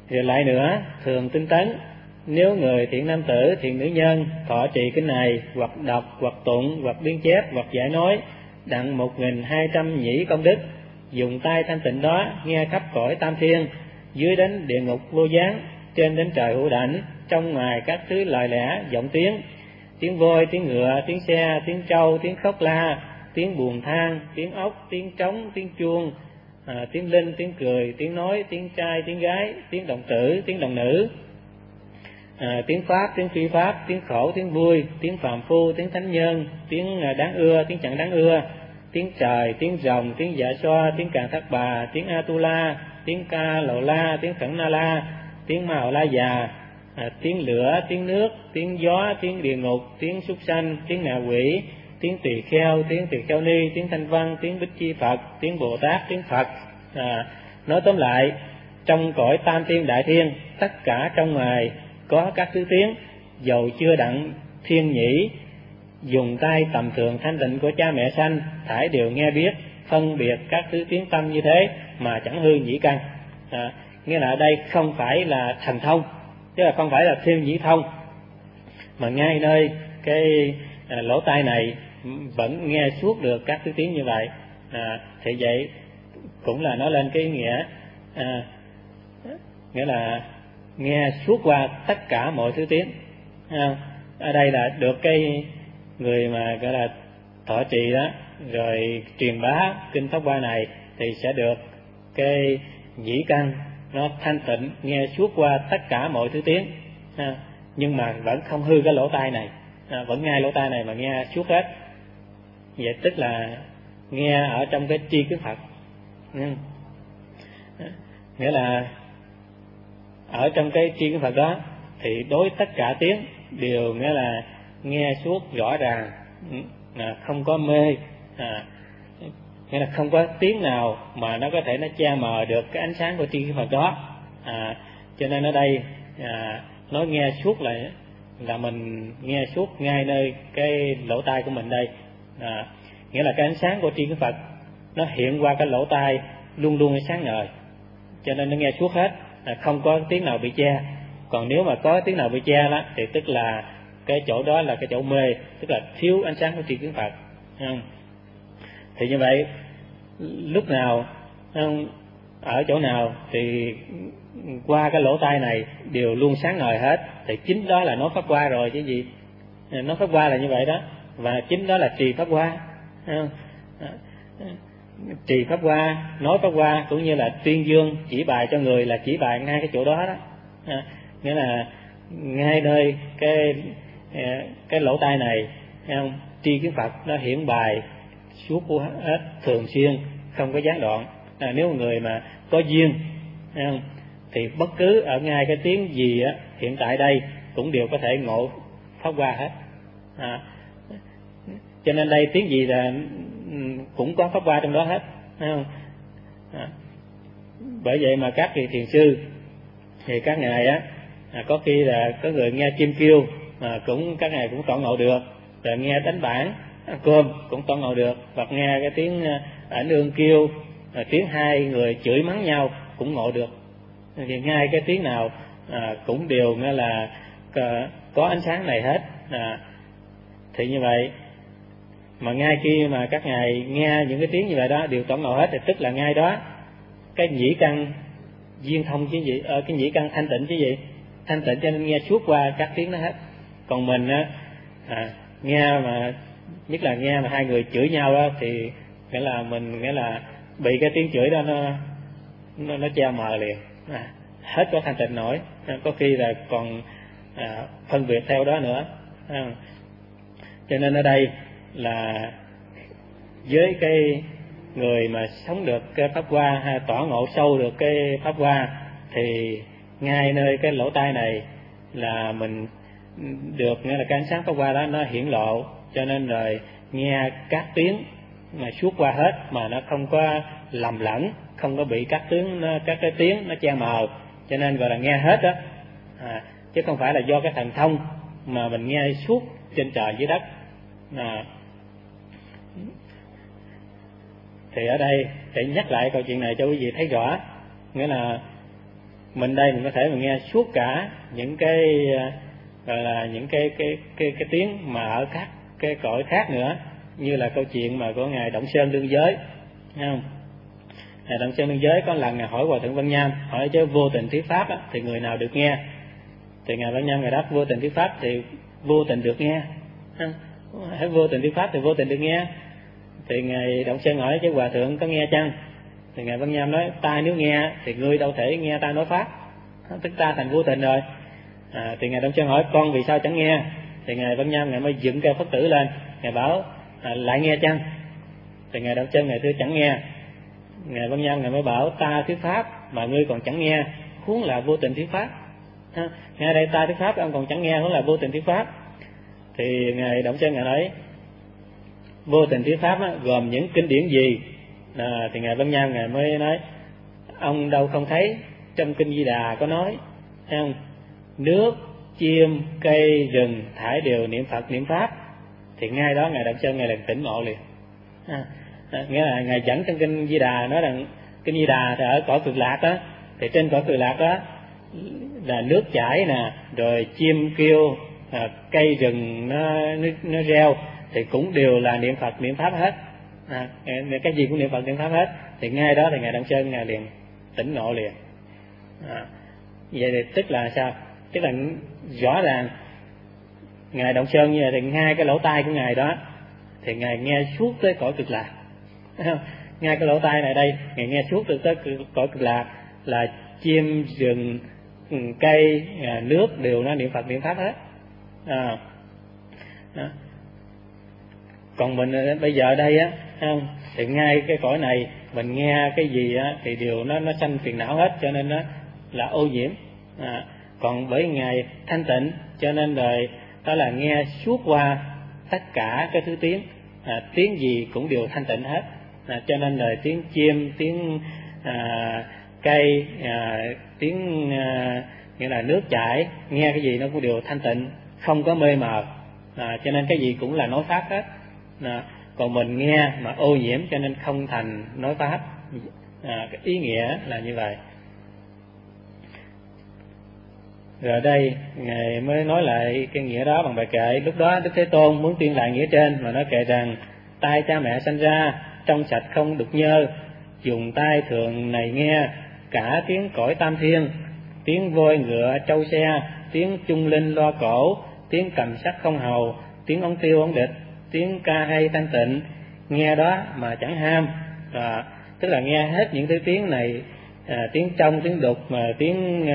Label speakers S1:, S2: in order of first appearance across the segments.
S1: Rồi lại nữa, thường tinh tấn, nếu người thiện nam tử, thiện nữ nhân thọ trì kinh này, hoặc đọc, hoặc tụng, hoặc biên chép, hoặc giải nói, đặng 1200 nhĩ công đức, dùng tay thanh tịnh đó nghe khắp cõi tam thiên, dưới đến địa ngục vô gián, trên đến trời hữu đảnh, trong ngoài các thứ lời lẽ giọng tiếng, tiếng voi, tiếng ngựa, tiếng xe, tiếng trâu, tiếng khóc la, tiếng buồn than, tiếng ốc, tiếng trống, tiếng chuông, tiếng linh, tiếng cười, tiếng nói, tiếng trai, tiếng gái, tiếng đồng tử, tiếng đồng nữ, tiếng pháp, tiếng phi pháp, tiếng khổ, tiếng vui, tiếng phàm phu, tiếng thánh nhân, tiếng đáng ưa, tiếng chẳng đáng ưa, tiếng trời, tiếng rồng, tiếng dạ xoa, tiếng càn thác bà, tiếng Atula, tiếng ca lầu la, tiếng khẩn na la, tiếng ma hậu la già, tiếng lửa, tiếng nước, tiếng gió, tiếng địa ngục, tiếng súc sanh, tiếng ngạ quỷ, tiếng tỳ kheo, tiếng tỳ kheo ni, tiếng thanh văn, tiếng bích chi Phật, tiếng Bồ Tát, tiếng Phật. Nói tóm lại, trong cõi tam thiên đại thiên, tất cả trong ngoài có các thứ tiếng, dầu chưa đặng thiên nhĩ, dùng tay tầm thường thanh tịnh của cha mẹ sanh, thải đều nghe biết, phân biệt các thứ tiếng tâm như thế mà chẳng hư nhĩ căn. Nghĩa là ở đây không phải là thần thông, chứ là không phải là thiên nhĩ thông, mà ngay nơi cái lỗ tai này vẫn nghe suốt được các thứ tiếng như vậy. Thì vậy cũng là nói lên cái nghĩa nghĩa là nghe suốt qua tất cả mọi thứ tiếng. Ở đây là được cái người mà gọi là thọ trì đó, rồi truyền bá kinh Pháp Hoa này thì sẽ được cái nhĩ căn nó thanh tịnh, nghe suốt qua tất cả mọi thứ tiếng, nhưng mà vẫn không hư cái lỗ tai này, vẫn ngay lỗ tai này mà nghe suốt hết. Vậy tức là nghe ở trong cái tri kiến Phật, nghĩa là ở trong cái tri kiến Phật đó thì đối tất cả tiếng đều nghĩa là nghe suốt rõ ràng, không có mê, nghĩa là không có tiếng nào mà nó có thể nó che mờ được cái ánh sáng của tri kiến Phật đó. Cho nên ở đây nói nghe suốt là mình nghe suốt ngay nơi cái lỗ tai của mình đây. Nghĩa là cái ánh sáng của tri kiến Phật nó hiện qua cái lỗ tai luôn luôn sáng ngời, cho nên nó nghe suốt hết, không có tiếng nào bị che. Còn nếu mà có tiếng nào bị che đó thì tức là cái chỗ đó là cái chỗ mê, tức là thiếu ánh sáng của tri kiến Phật. Thì như vậy lúc nào ở chỗ nào thì qua cái lỗ tai này đều luôn sáng ngời hết, thì chính đó là nói Pháp Hoa rồi chứ gì. Nói Pháp Hoa là như vậy đó, và chính đó là trì Pháp Hoa. Trì Pháp Hoa, nói Pháp Hoa cũng như là tuyên dương chỉ bài cho người là chỉ bài ngay cái chỗ đó đó. Nghĩa là ngay nơi cái lỗ tai này, tri kiến Phật nó hiển bài suốt hết, thường xuyên, không có gián đoạn. Nếu người mà có duyên thì bất cứ ở ngay cái tiếng gì hiện tại đây cũng đều có thể ngộ Pháp Hoa hết. Cho nên đây tiếng gì là cũng có Pháp Hoa trong đó hết. Bởi vậy mà các vị thiền sư thì các ngài có khi là có người nghe chim kêu mà cũng các ngài cũng tọa ngộ được, rồi nghe đánh bản ăn cơm cũng tọa ngộ được, hoặc nghe cái tiếng ảnh ương kêu, tiếng hai người chửi mắng nhau cũng ngộ được. Thì ngay cái tiếng nào cũng đều nghe là có ánh sáng này hết. Thì như vậy mà ngay khi mà các ngài nghe những cái tiếng như vậy đó đều tọa ngộ hết, thì tức là ngay đó cái nhĩ căn duyên thông chứ gì, cái nhĩ căn thanh tịnh chứ gì, thanh tịnh cho nên nghe suốt qua các tiếng đó hết. Còn mình nghe mà nhất là nghe mà hai người chửi nhau đó thì nghĩa là mình nghĩa là bị cái tiếng chửi đó nó che mờ liền, hết có thanh tịnh nổi, có khi là còn phân biệt theo đó nữa. Cho nên ở đây là với cái người mà sống được cái Pháp Hoa hay tỏ ngộ sâu được cái Pháp Hoa thì ngay nơi cái lỗ tai này là mình được nghĩa là cái ánh sáng Pháp Hoa đó nó hiển lộ, cho nên rồi nghe các tiếng mà suốt qua hết mà nó không có lầm lẫn, không có bị các cái tiếng nó che mờ, cho nên gọi là nghe hết đó. Chứ không phải là do cái thần thông mà mình nghe suốt trên trời dưới đất. Thì ở đây để nhắc lại câu chuyện này cho quý vị thấy rõ, nghĩa là mình đây mình có thể mình nghe suốt cả những cái gọi là những cái tiếng mà ở các cái cõi khác nữa, như là câu chuyện mà của ngài Động Sơn Đương Giới, thấy không? Ngài Động Sơn Đương Giới có lần ngài hỏi Hòa Thượng Văn Nham, hỏi chứ vô tình thuyết pháp á, thì người nào được nghe? Thì ngài Văn Nham ngài đáp vô tình thuyết pháp thì vô tình được nghe. Hãy vô tình thuyết pháp thì vô tình được nghe. Thì ngài Động Sơn hỏi chứ Hòa Thượng có nghe chăng? Thì ngài Văn Nham nói ta nếu nghe thì ngươi đâu thể nghe ta nói pháp, tức ta thành vô tình rồi. Thì ngài Động Sơn hỏi con vì sao chẳng nghe? Thì ngài Văn Nham ngài mới dựng cây Phất Tử lên, ngài bảo lại nghe chăng? Thì ngài Động Sơn ngài thưa chẳng nghe. Ngài Văn Nham ngài mới bảo ta thuyết pháp mà ngươi còn chẳng nghe, huống là vô tình thuyết pháp. Nghe đây ta thuyết pháp ông còn chẳng nghe, huống là vô tình thuyết pháp. Thì ngài Động Sơn ngài nói vô tình thuyết pháp gồm những kinh điển gì? Thì ngài Văn Nham ngài mới nói ông đâu không thấy trong kinh Di Đà có nói, thấy không? Nước, chim, cây, rừng thải đều niệm Phật niệm pháp. Thì ngay đó ngài Động Sơn ngài liền tỉnh ngộ liền. Nghĩa là ngài dẫn trong kinh Di Đà nói rằng kinh Di Đà thì ở cõi Cực Lạc đó, thì trên cõi Cực Lạc đó là nước chảy nè, rồi chim kêu, cây rừng nó reo thì cũng đều là niệm Phật niệm pháp hết. Cái gì cũng niệm Phật niệm pháp hết. Thì ngay đó thì ngài Động Sơn ngài liền tỉnh ngộ liền. Vậy thì tức là sao? Tức là rõ ràng ngài Động Sơn như vậy thì ngay cái lỗ tai của ngài đó thì ngài nghe suốt tới cõi Cực Lạc. Ngay cái lỗ tai này đây ngài nghe suốt được tới cõi Cực Lạc, là chim rừng cây nước đều nó niệm Phật niệm pháp hết. Còn mình bây giờ đây á, thì ngay cái cõi này mình nghe cái gì á thì đều nó sanh phiền não hết, cho nên nó là ô nhiễm. Còn bởi ngài thanh tịnh cho nên rồi đó là nghe suốt qua tất cả cái thứ tiếng, tiếng gì cũng đều thanh tịnh hết. Cho nên là tiếng chim, tiếng cây, tiếng nghĩa là nước chảy, nghe cái gì nó cũng đều thanh tịnh, không có mê mờ. Cho nên cái gì cũng là nói pháp hết. Còn mình nghe mà ô nhiễm cho nên không thành nói pháp. Cái ý nghĩa là như vậy. Rồi đây ngài mới nói lại cái nghĩa đó bằng bài kệ. Lúc đó Đức Thế Tôn muốn tuyên lại nghĩa trên mà nói kệ rằng tai cha mẹ sanh ra trong sạch không đục nhơ, dùng tai thường này nghe cả tiếng cõi tam thiên, tiếng voi ngựa trâu xe, tiếng chung linh loa cổ, tiếng cầm sắt không hầu, tiếng ống tiêu ống địch, tiếng ca hay thanh tịnh, nghe đó mà chẳng ham. Tức là nghe hết những thứ tiếng này, tiếng trong, tiếng đục, mà tiếng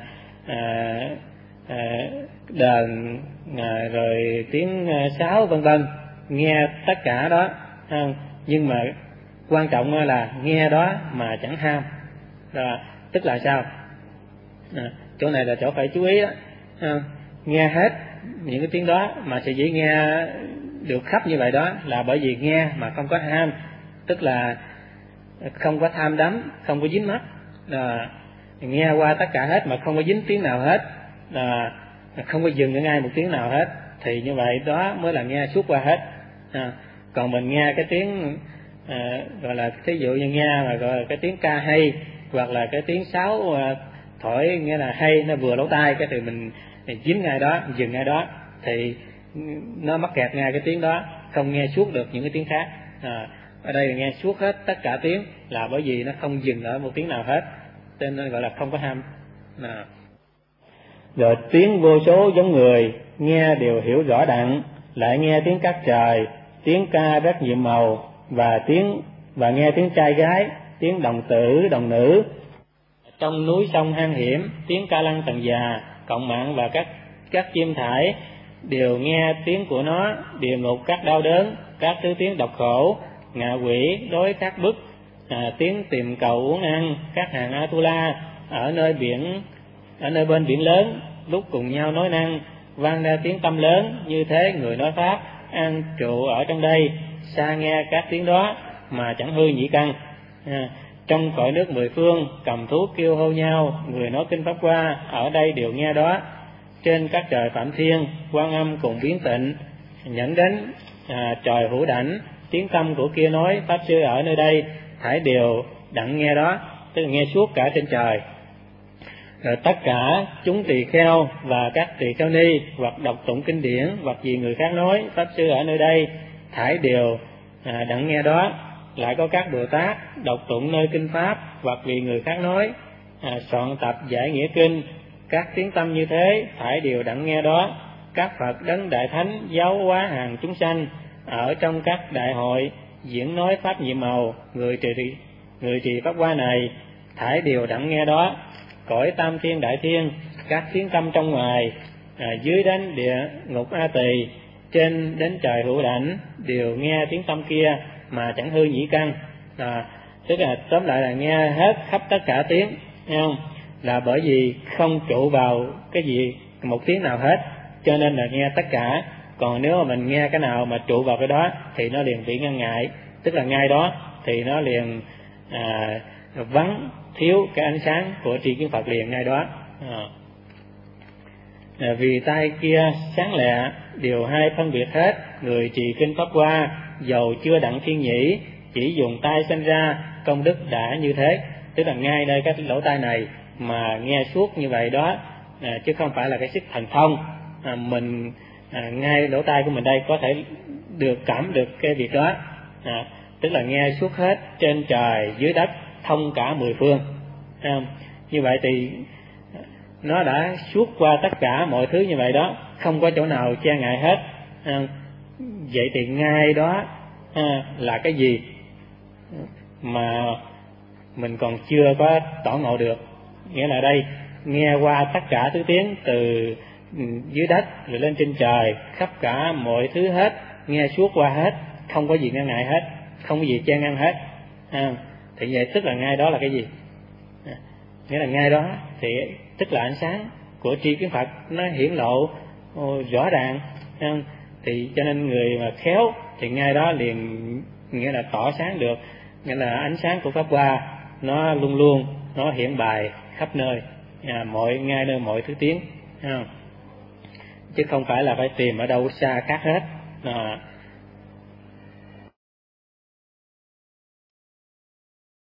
S1: đờn, rồi tiếng sáo vân vân, nghe tất cả đó. Nhưng mà quan trọng là nghe đó mà chẳng ham. Tức là sao? Chỗ này là chỗ phải chú ý đó. Nghe hết những cái tiếng đó mà sẽ dĩ nghe được khắp như vậy đó là bởi vì nghe mà không có ham, tức là không có tham đắm, không có dính mắc. Nghe qua tất cả hết mà không có dính tiếng nào hết, không có dừng những ai một tiếng nào hết, thì như vậy đó mới là nghe suốt qua hết. Còn mình nghe cái tiếng gọi là thí dụ như nghe mà gọi là cái tiếng ca hay, hoặc là cái tiếng sáo thổi nghĩa là hay, nó vừa lỗ tai cái thì mình dính ngay đó, dừng ngay đó, thì nó mắc kẹt ngay cái tiếng đó, không nghe suốt được những cái tiếng khác. Ở đây là nghe suốt hết tất cả tiếng là bởi vì nó không dừng ở một tiếng nào hết, cho nên gọi là không có ham. Rồi tiếng vô số giống người, nghe đều hiểu rõ đặng, lại nghe tiếng cát trời, tiếng ca rất nhiệm màu, và nghe tiếng trai gái, tiếng đồng tử đồng nữ. Trong núi sông hang hiểm, tiếng ca lăng tầng già, cộng mạng và các chim thải đều nghe tiếng của nó, địa ngục các đau đớn, các thứ tiếng độc khổ, ngạ quỷ đối các bức, tiếng tìm cầu uống ăn, các hàng Atula ở nơi bên biển lớn, lúc cùng nhau nói năng, vang ra tiếng tâm lớn, như thế người nói pháp an trụ ở trong đây, xa nghe các tiếng đó mà chẳng hư nhĩ căn. Trong cõi nước mười phương, cầm thú kêu hô nhau, người nói kinh pháp qua ở đây đều nghe đó. Trên các trời phạm thiên, Quan Âm cùng biến tịnh, nhẫn đến trời hữu đảnh, tiếng tâm của kia nói pháp sư ở nơi đây thải đều đặng nghe đó, tức là nghe suốt cả trên trời. Rồi tất cả chúng tỳ kheo và các tỳ kheo ni hoặc đọc tụng kinh điển hoặc vì người khác nói, pháp sư ở nơi đây thải đều đặng nghe đó. Lại có các Bồ Tát đọc tụng nơi kinh pháp hoặc vì người khác nói, soạn tập giải nghĩa kinh, các tiếng tâm như thế thải đều đặng nghe đó. Các Phật đấng đại thánh giáo hóa hàng chúng sanh ở trong các đại hội diễn nói pháp nhiệm màu, người trì pháp hoa này thải đều đặng nghe đó. Cõi tam thiên đại thiên, các tiếng tâm trong ngoài, dưới đến địa ngục A Tỳ, trên đến trời hữu đảnh đều nghe tiếng tâm kia mà chẳng hư nhĩ căn. Tức là tóm lại là nghe hết khắp tất cả tiếng, nghe không? Là bởi vì không trụ vào cái gì một tiếng nào hết, cho nên là nghe tất cả. Còn nếu mà mình nghe cái nào mà trụ vào cái đó thì nó liền bị ngăn ngại, tức là ngay đó thì nó liền vắng thiếu cái ánh sáng của tri kiến Phật liền ngay đó. Vì tai kia sáng lẹ, điều hai phân biệt hết, người trì kinh pháp hoa dầu chưa đặng thiên nhĩ, chỉ dùng tai sinh ra công đức đã như thế. Tức là ngay đây cái lỗ tai này mà nghe suốt như vậy đó, chứ không phải là cái sức thần thông. Mình ngay lỗ tai của mình đây có thể được cảm được cái việc đó, tức là nghe suốt hết trên trời dưới đất, thông cả mười phương. Như vậy thì nó đã suốt qua tất cả mọi thứ như vậy đó, không có chỗ nào che ngại hết. Vậy thì ngay đó là cái gì mà mình còn chưa có tỏ ngộ được? Nghĩa là đây nghe qua tất cả thứ tiếng từ dưới đất rồi lên trên trời, khắp cả mọi thứ hết, nghe suốt qua hết, không có gì ngăn ngại hết, không có gì che ngăn hết. Thì vậy tức là ngay đó là cái gì? Nghĩa là ngay đó thì tức là ánh sáng của tri kiến Phật nó hiển lộ rõ ràng. Thì cho nên người mà khéo thì ngay đó liền nghĩa là tỏ sáng được, nghĩa là ánh sáng của pháp hoa nó luôn luôn nó hiển bày khắp nơi, ngay nơi mọi thứ tiếng, chứ không phải là phải tìm ở đâu xa khác hết.